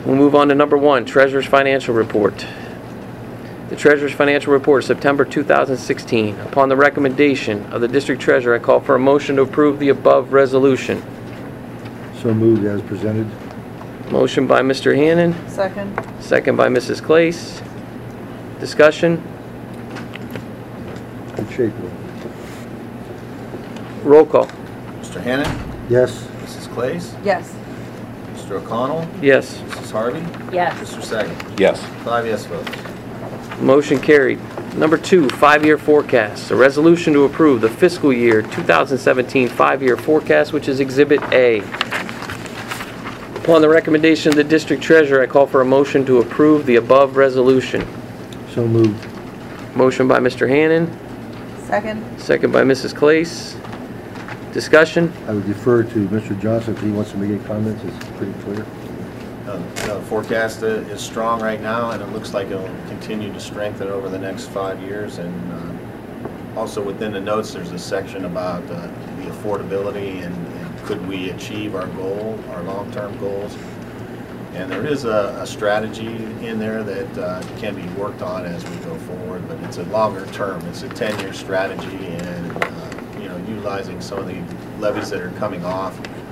We'll move on to number 1, Treasurer's Financial Report. The Treasurer's Financial Report, September 2016. Upon the recommendation of the District Treasurer, I call for a motion to approve the above resolution. So moved as presented. Motion by Mr. Hannan, Second. second by Mrs. Clace. Discussion? Good shape. Roll call. Mr. Hannan? Yes. Mrs. Claes? Yes. Mr. O'Connell? Yes. Mrs. Harvey? Yes. Mr. Sagan? Yes. 5 yes votes. Motion carried. Number 2, 5-year forecast. A resolution to approve the fiscal year 2017 5-year forecast, which is Exhibit A. Upon the recommendation of the District Treasurer, I call for a motion to approve the above resolution. So moved. Motion by Mr. Hannan, Second. second by Mrs. Clace. Discussion? I would defer to Mr. Johnson if he wants to make any comments. It's pretty clear. The forecast is strong right now, and it looks like it will continue to strengthen over the next 5 years. And also within the notes, there's a section about the affordability and could we achieve our goal, our long-term goals. And there is a strategy in there that can be worked on as we go forward, but it's a longer term. It's a 10-year strategy, and utilizing some of the levies that are coming off,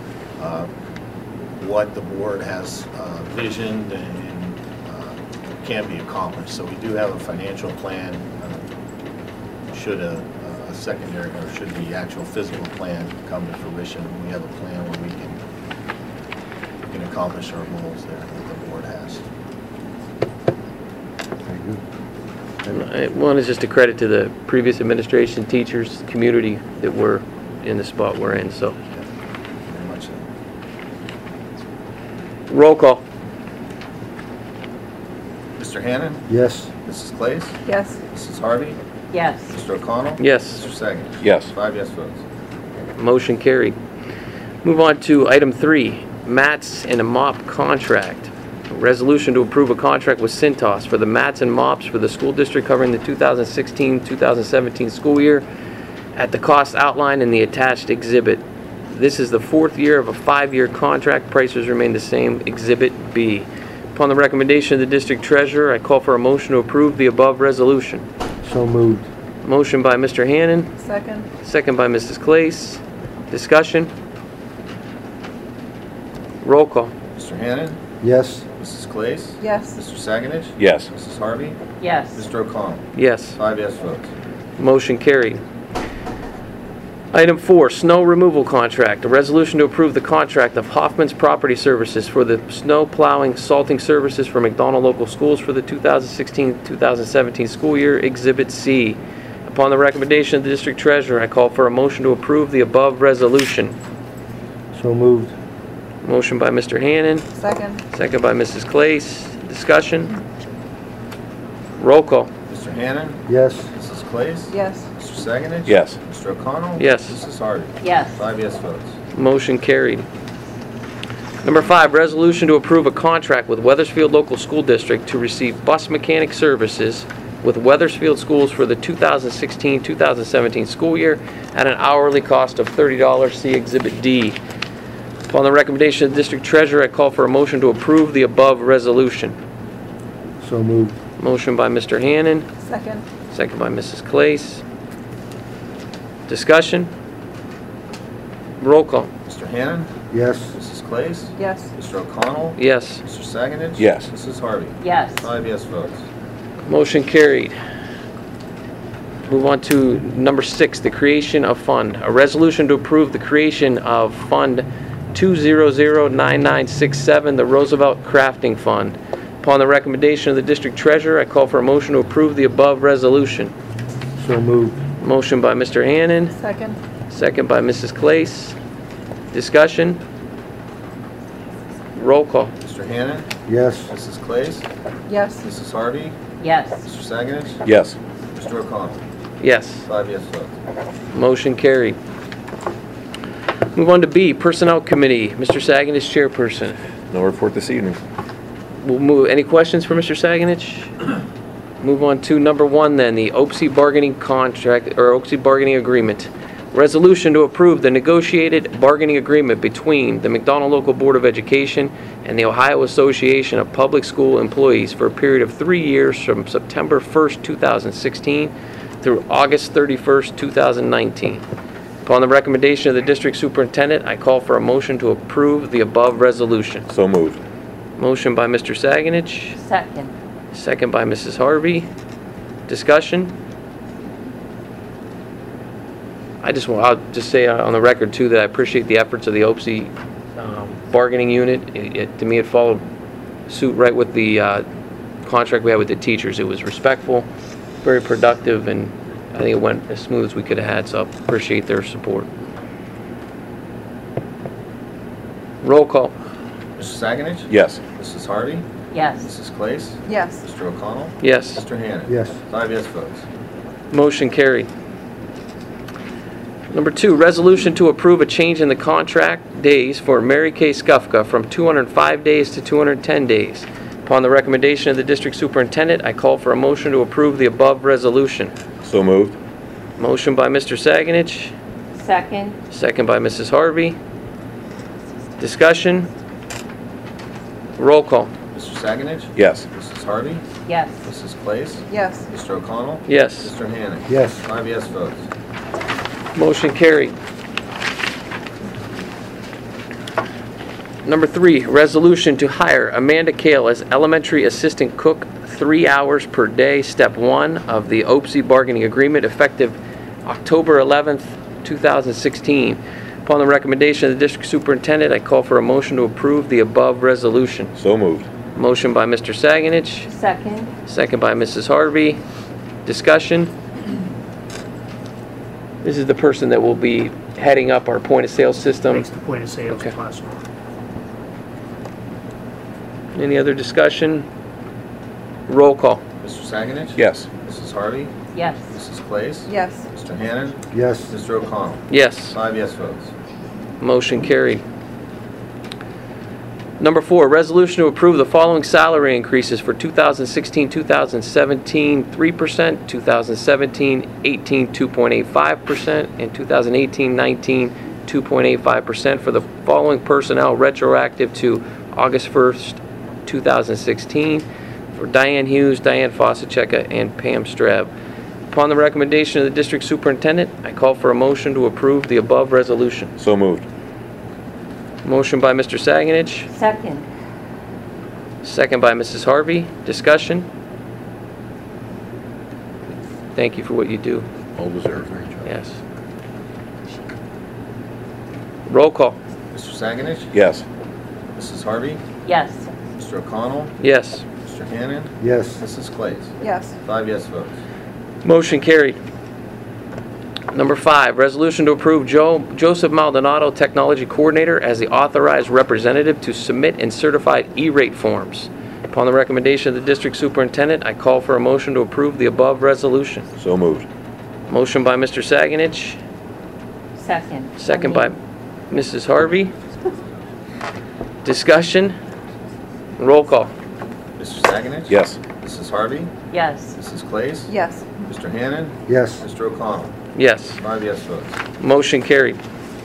what the board has visioned and can be accomplished. So we do have a financial plan. Should a secondary or should the actual physical plan come to fruition, we have a plan where we can accomplish our goals there that the board has. Very good. One is just a credit to the previous administration, teachers, community that we're in the spot we're in. So, Very much so. roll call. Mr. Hannan? Yes. Mrs. Claes? Yes. Mrs. Harvey? Yes. Mr. O'Connell? Yes. Mr. Sagan? Yes. 5 yes votes. Motion carried. Move on to item 3, mats and a mop contract. A resolution to approve a contract with Cintas for the mats and mops for the school district covering the 2016-2017 school year at the cost outlined in the attached exhibit. This is the 4th year of a 5-year contract. Prices remain the same. Exhibit B. Upon the recommendation of the District Treasurer, I call for a motion to approve the above resolution. So moved. Motion by Mr. Hannan, Second. second by Mrs. Clace. Discussion? Roll call. Mr. Hannan? Yes. Mrs. Claes? Yes. Mr. Saganich? Yes. Mrs. Harvey? Yes. Mr. O'Connell? Yes. 5 yes votes. Motion carried. Item 4, snow removal contract. A resolution to approve the contract of Hoffman's Property Services for the snow plowing, salting services for McDonald Local Schools for the 2016-2017 school year, Exhibit C. Upon the recommendation of the District Treasurer, I call for a motion to approve the above resolution. So moved. Motion by Mr. Hannan, Second. second by Mrs. Clace. Discussion? Roll call. Mr. Hannan? Yes. Mrs. Claes? Yes. Mr. Saganich? Yes. Mr. O'Connell? Yes. Mrs. Harvey? Yes. 5 yes votes. Motion carried. Number 5, resolution to approve a contract with Weathersfield Local School District to receive bus mechanic services with Weathersfield Schools for the 2016-2017 school year at an hourly cost of $30. See Exhibit D. Upon the recommendation of the District Treasurer, I call for a motion to approve the above resolution. So moved. Motion by Mr. Hannan, Second. second by Mrs. Clace. Discussion? Roll call. Mr. Hannan? Yes. Mrs. Claes? Yes. Mr. O'Connell? Yes. Mr. Saganich? Yes. Mrs. Harvey? Yes. 5 yes votes. Motion carried. Move on to number 6, the creation of fund. A resolution to approve the creation of Fund 2009967, the Roosevelt Crafting Fund. Upon the recommendation of the District Treasurer, I call for a motion to approve the above resolution. So moved. Motion by Mr. Hannan, Second. second by Mrs. Clace. Discussion? Roll call. Mr. Hannan? Yes. Mrs. Claes? Yes. Mrs. Harvey? Yes. Mr. Saganich? Yes. Mr. O'Connell? Yes. 5 yes votes. Motion carried. Move on to B, Personnel Committee. Mr. Saganich, chairperson. No report this evening. We'll move. Any questions for Mr. Saganich? Move on to number 1 then, the OPSI bargaining contract, or OPSI bargaining agreement. Resolution to approve the negotiated bargaining agreement between the McDonald Local Board of Education and the Ohio Association of Public School Employees for a period of 3 years from September 1st, 2016 through August 31st, 2019. Upon the recommendation of the district superintendent, I call for a motion to approve the above resolution. So moved. Motion by Mr. Saganich, Second. second by Mrs. Harvey. Discussion? I'll just say on the record too that I appreciate the efforts of the OPSI bargaining unit. To me, it followed suit right with the contract we had with the teachers. It was respectful, very productive, and I think it went as smooth as we could have had, so I appreciate their support. Roll call. Mr. Saganich? Yes. Mrs. Harvey? Yes. Mrs. Clace? Yes. Mr. O'Connell? Yes. Mr. Hannan? Yes. 5 yes votes. Motion carried. Number 2, resolution to approve a change in the contract days for Mary Kay Skufka from 205 days to 210 days. Upon the recommendation of the district superintendent, I call for a motion to approve the above resolution. So moved. Motion by Mr. Saganich, Second. second by Mrs. Harvey. Discussion? Roll call. Mr. Saganich? Yes. Mrs. Harvey? Yes. Mrs. Clace? Yes. Mr. O'Connell? Yes. Mr. Hannan? Yes. 5 yes votes. Motion carried. Number 3, resolution to hire Amanda Kale as elementary assistant cook, 3 hours per day, step 1 of the OPSI bargaining agreement effective October 11th, 2016. Upon the recommendation of the district superintendent, I call for a motion to approve the above resolution. So moved. Motion by Mr. Saganich, Second. second by Mrs. Harvey. Discussion? This is the person that will be heading up our point-of-sale system. Makes the point of sales Okay. possible. Any other discussion? Roll call. Mr. Saganich? Yes. Mrs. Harvey? Yes. Mrs. Clace? Yes. Mr. Hannan? Yes. Mr. O'Connell? Yes. 5 yes votes. Motion carried. Number 4, resolution to approve the following salary increases for 2016-2017, 3%, 2017-18, 2.85%, and 2018-19, 2.85% for the following personnel retroactive to August 1st, 2016 for Diane Hughes, Diane Fossacheka, and Pam Streb. Upon the recommendation of the district superintendent, I call for a motion to approve the above resolution. So moved. Motion by Mr. Saganich, Second. second by Mrs. Harvey. Discussion? Thank you for what you do. All deserved. Yes. Roll call. Mr. Saganich? Yes. Mrs. Harvey? Yes. Mr. O'Connell? Yes. Mr. Hannan? Yes. Mrs. Clace? Yes. 5 yes votes. Motion carried. Number 5, resolution to approve Joseph Maldonado, Technology Coordinator, as the authorized representative to submit and certified E-rate forms. Upon the recommendation of the district superintendent, I call for a motion to approve the above resolution. So moved. Motion by Mr. Saganich, Second. second by Mrs. Harvey. Discussion? Roll call. Mr. Saganich? Yes. Mrs. Harvey? Yes. Mrs. Clace? Yes. Mr. Hannan? Yes. Mr. O'Connell? Yes. 5 yes votes. Motion carried.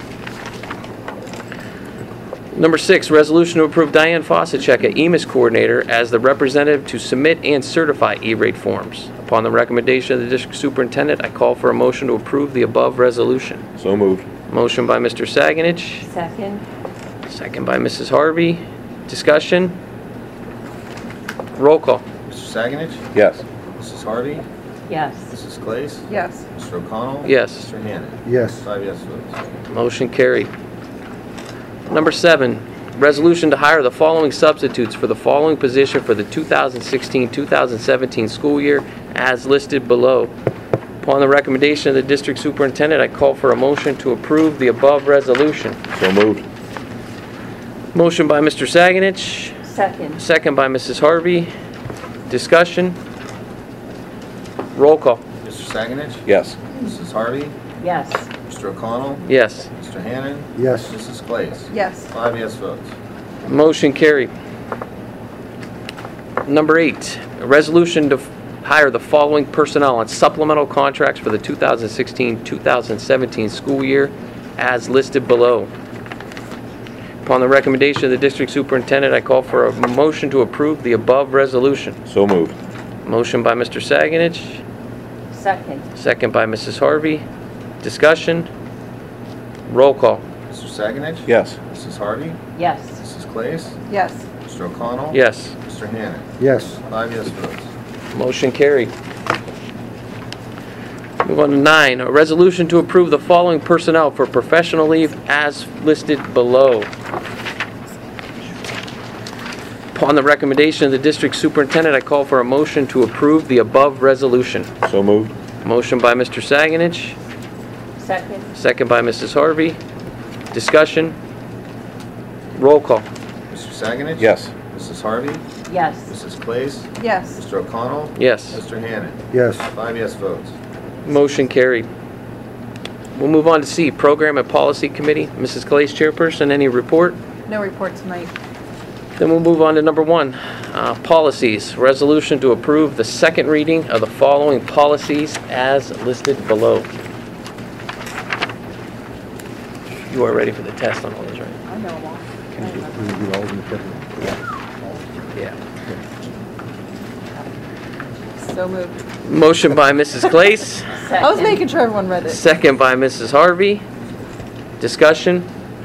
Number 6, resolution to approve Diane Fossacheka, EMIS Coordinator, as the representative to submit and certify E-rate forms. Upon the recommendation of the district superintendent, I call for a motion to approve the above resolution. So moved. Motion by Mr. Saganich, Second. second by Mrs. Harvey. Discussion? Roll call. Mr. Saganich? Yes. Mrs. Harvey? Yes. Mrs. Clace? Yes. Mr. O'Connell? Yes. Mr. Hannan? Yes. 5 yes votes. Motion carried. Number 7, resolution to hire the following substitutes for the following position for the 2016-2017 school year as listed below. Upon the recommendation of the district superintendent, I call for a motion to approve the above resolution. So moved. Motion by Mr. Saganich, Second. second by Mrs. Harvey. Discussion? Roll call. Mr. Saganich? Yes. Mrs. Harvey? Yes. Mr. O'Connell? Yes. Mr. Hannan? Yes. Mrs. Clace? Yes. 5 yes votes. Motion carried. Number 8, a resolution to hire the following personnel on supplemental contracts for the 2016-2017 school year as listed below. Upon the recommendation of the district superintendent, I call for a motion to approve the above resolution. So moved. Motion by Mr. Saganich, Second. second by Mrs. Harvey. Discussion. Roll call. Mr. Saganich? Yes. Mrs. Harvey? Yes. Mrs. Claes? Yes. Mr. O'Connell? Yes. Mr. Hannan? Yes. 5 yes votes. Motion carried. Move on to 9, a resolution to approve the following personnel for professional leave as listed below. Upon the recommendation of the district superintendent, I call for a motion to approve the above resolution. So moved. Motion by Mr. Saganich, Second. second by Mrs. Harvey. Discussion. Roll call. Mr. Saganich? Yes. Mrs. Harvey? Yes. Mrs. Claes? Yes. Mr. O'Connell? Yes. Mr. Hannan? Yes. 5 yes votes. Motion carried. We'll move on to C, Program and Policy Committee. Mrs. Claes, chairperson, any report? No report tonight. Then we'll move on to number 1, policies. Resolution to approve the second reading of the following policies as listed below. You are ready for the test on all those, right? I know them all. Can we do all of them together? Yeah. So moved. Motion by Mrs. Claes, I was making sure everyone read it. second by Mrs. Harvey. Discussion.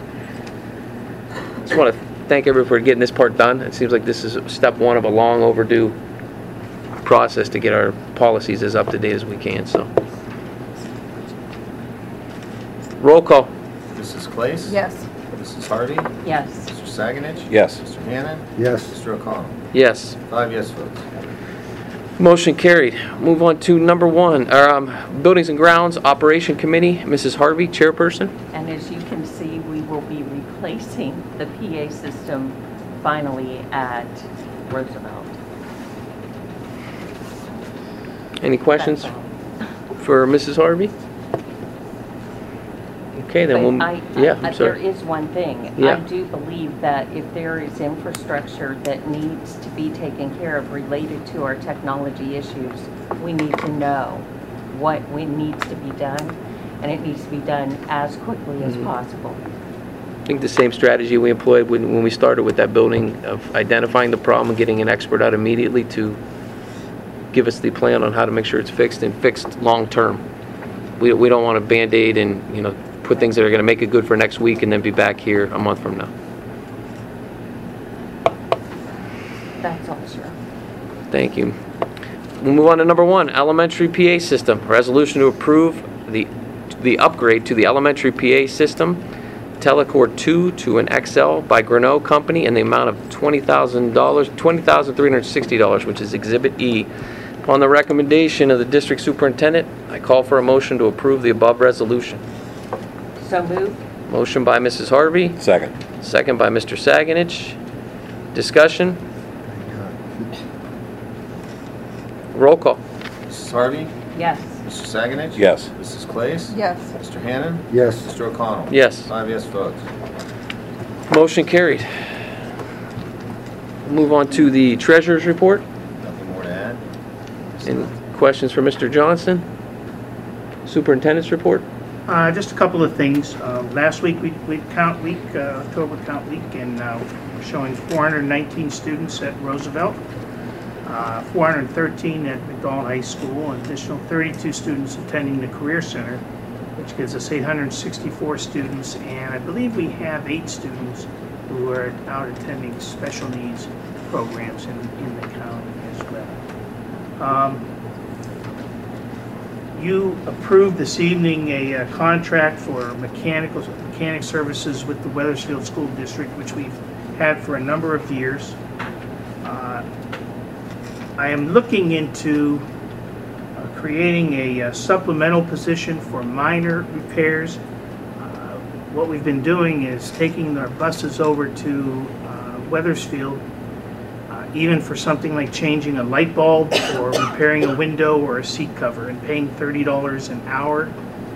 Just want to thank everyone for getting this part done. It seems like this is step 1 of a long overdue process to get our policies as up to date as we can, so. Roll call. Mrs. Claes? Yes. Mrs. Harvey? Yes. Mr. Saganich? Yes. Mr. Hannan? Yes. Mr. O'Connell? Yes. 5 yes votes. Motion carried. Move on to number 1, Buildings and Grounds Operation Committee. Mrs. Harvey, chairperson. And as you can see, we will be replacing the PA system finally at Roosevelt. Any questions That's all. for Mrs. Harvey? Okay, then we'll, yeah, I'm There sorry. is one thing. Yeah. I do believe that if there is infrastructure that needs to be taken care of related to our technology issues, we need to know what needs to be done, and it needs to be done as quickly as possible. I think the same strategy we employed when we started with that building of identifying the problem and getting an expert out immediately to give us the plan on how to make sure it's fixed and fixed long-term. We don't want to Band-Aid and, put things that are going to make it good for next week and then be back here a month from now. That's all, sir. Thank you. We'll move on to number 1, elementary PA system. Resolution to approve the upgrade to the elementary PA system, Telecore 2 to an XL by Greneau Company in the amount of $20,360, which is Exhibit E. Upon the recommendation of the district superintendent, I call for a motion to approve the above resolution. So moved. Motion by Mrs. Harvey, Second. second by Mr. Saganich. Discussion. Roll call. Mrs. Harvey? Yes. Mr. Saganich? Yes. Mrs. Claes? Yes. Mr. Hannan? Yes. Mr. O'Connell? Yes. 5 yes votes. Motion carried. Move on to the treasurer's report. Nothing more to add? Any questions for Mr. Johnson? Superintendent's report? Just a couple of things. Last week, we count week, October count week, and we're showing 419 students at Roosevelt, 413 at McDonald High School, an additional 32 students attending the Career Center, which gives us 864 students, and I believe we have 8 students who are out attending special needs programs in the county as well. You approved this evening a contract for mechanic services with the Weathersfield School District, which we've had for a number of years. I am looking into creating a supplemental position for minor repairs. What we've been doing is taking our buses over to Weathersfield, even for something like changing a light bulb or repairing a window or a seat cover, and paying $30 an hour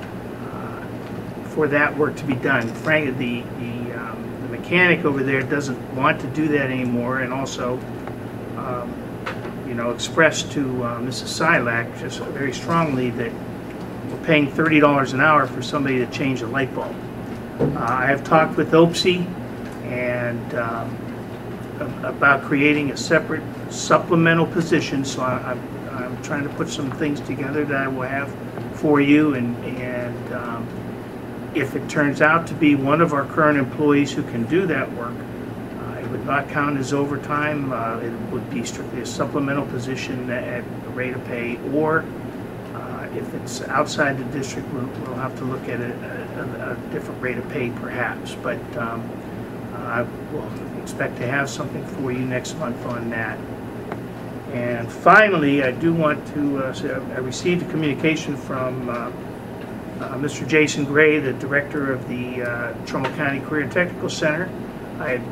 for that work to be done. Frankly, the mechanic over there doesn't want to do that anymore, and also expressed to Mrs. Silac just very strongly that we're paying $30 an hour for somebody to change a light bulb. I have talked with OPSI, and about creating a separate supplemental position. So I'm trying to put some things together that I will have for you, and if it turns out to be one of our current employees who can do that work, it would not count as overtime. It would be strictly a supplemental position at the rate of pay, or if it's outside the district, we'll have to look at a different rate of pay perhaps. But I will expect to have something for you next month on that. And finally, I do want to say I received a communication from Mr. Jason Gray, the director of the Trumbull County Career and Technical Center. I had,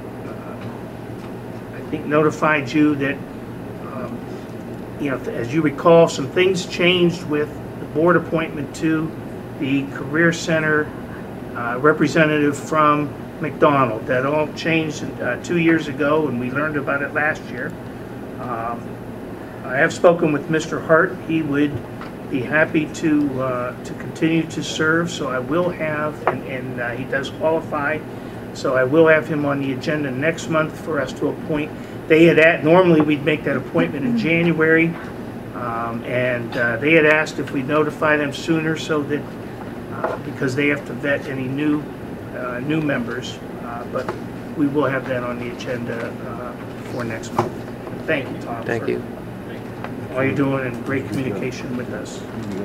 I think, notified you that, you know, as you recall, some things changed with the board appointment to the Career Center representative from McDonald. That all changed 2 years ago, and we learned about it last year. I have spoken with Mr. Hart. He would be happy to continue to serve, so I will have, and he does qualify, so I will have him on the agenda next month for us to appoint. They had normally we'd make that appointment in January, and they had asked if we notify them sooner, so that because they have to vet any new members, but we will have that on the agenda for next month. Thank you, Tom. Thank you. All you're doing, and great communication with us.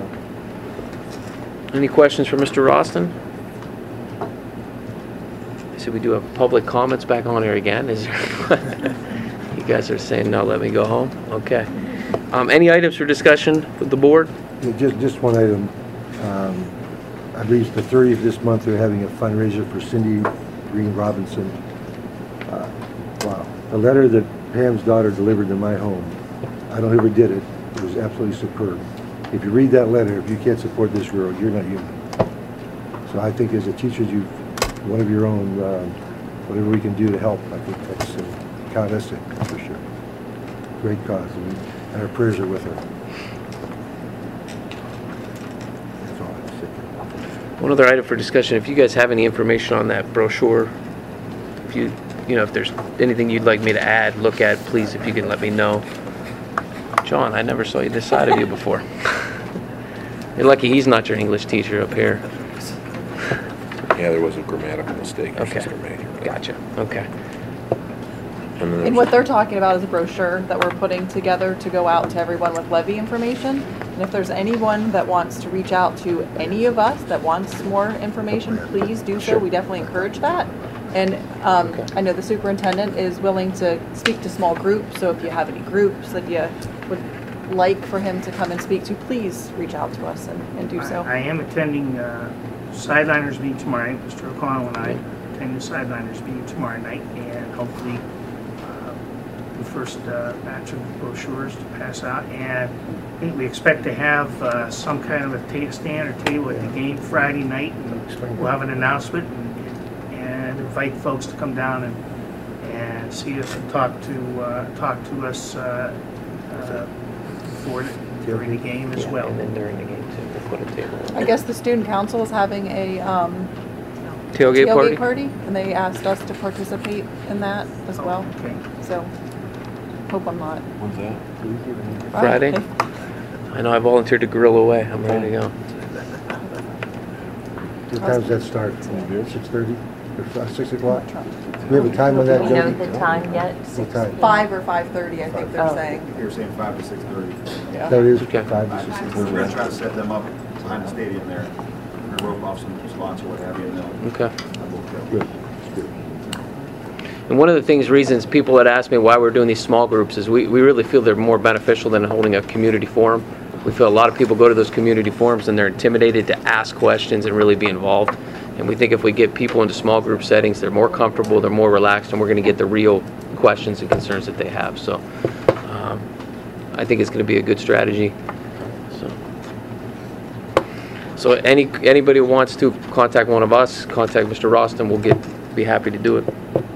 Any questions for Mr. Roston? So we do have public comments back on here again. Is there you guys are saying no, let me go home? Okay. Any items for discussion with the board? Yeah, just one item. I believe the 30th this month they're having a fundraiser for Cindy Green Robinson. Wow. A letter that Pam's daughter delivered to my home. I don't know who did it. It was absolutely superb. If you read that letter, if you can't support this girl, you're not human. So I think as a teacher, you, one of your own, whatever we can do to help, I think that's count us in for sure. Great cause, and our prayers are with her. That's all I have to say. One other item for discussion, if you guys have any information on that brochure, if you know, if there's anything you'd like me to add, look at, please, if you can let me know. John, I never saw this side of you before. You're lucky he's not your English teacher up here. Yeah, there was a grammatical mistake. It's Okay. just grammatical. Gotcha. Okay. And then And what they're talking about is a brochure that we're putting together to go out to everyone with levy information. And if there's anyone that wants to reach out to any of us that wants more information, please do so. Sure. We definitely encourage that. And Okay. I know the superintendent is willing to speak to small groups, so if you have any groups that you would like for him to come and speak to, please reach out to us and do so. I am attending Sideliners meeting tomorrow night. Mr. O'Connell and I attend the Sideliners meeting tomorrow night, and hopefully the first batch of brochures to pass out. And I think we expect to have some kind of a stand or table at the game Friday night, and we'll have an announcement and invite folks to come down and see us and talk to us before during the game as Yeah, well. and then during the game too, we'll put a table. I guess the student council is having a Tailgate party? party, and they asked us to participate in that as well. Okay. So, hope I'm not. when's that? Friday? I know I volunteered to grill away. I'm ready to go. What time does that start? 6:30 or 6 o'clock? Do we have a time on Do that, we know Jody? the time yet? What time? 5 or 5:30, I think they're Oh. saying. You're saying 5 to 6:30. Yeah. That is Okay. 5 to 6. We're gonna try to set them up behind the stadium there. We're gonna rope off some spots or what have you, and they'll. Okay. Good. Good. And one of the reasons people had asked me why we're doing these small groups is we really feel they're more beneficial than holding a community forum. We feel a lot of people go to those community forums and they're intimidated to ask questions and really be involved. And we think if we get people into small group settings, they're more comfortable, they're more relaxed, and we're going to get the real questions and concerns that they have. So I think it's going to be a good strategy. So anybody who wants to contact one of us, contact Mr. Roston. We'll be happy to do it.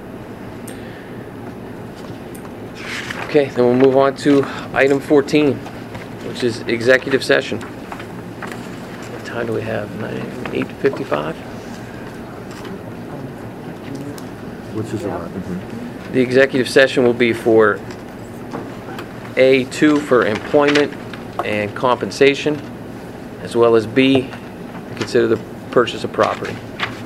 Okay, then we'll move on to item 14, which is executive session. What time do we have? 8:55? What's this about? The executive session will be for A2 for employment and compensation, as well as B, consider the purchase of property.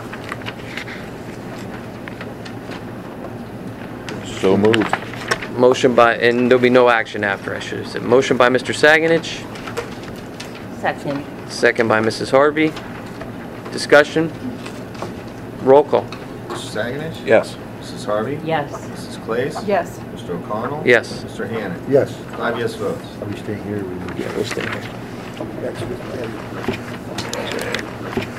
So moved. Motion by, and there'll be no action after, I should have said. Motion by Mr. Saganich, Second. second by Mrs. Harvey. Discussion? Roll call. Mr. Saganich? Yes. Mrs. Harvey? Yes. Mrs. Claes? Yes. Mr. O'Connell? Yes. Mr. Hannan? Yes. 5 yes votes. Are we staying here? Yeah, we'll stay here. That's good.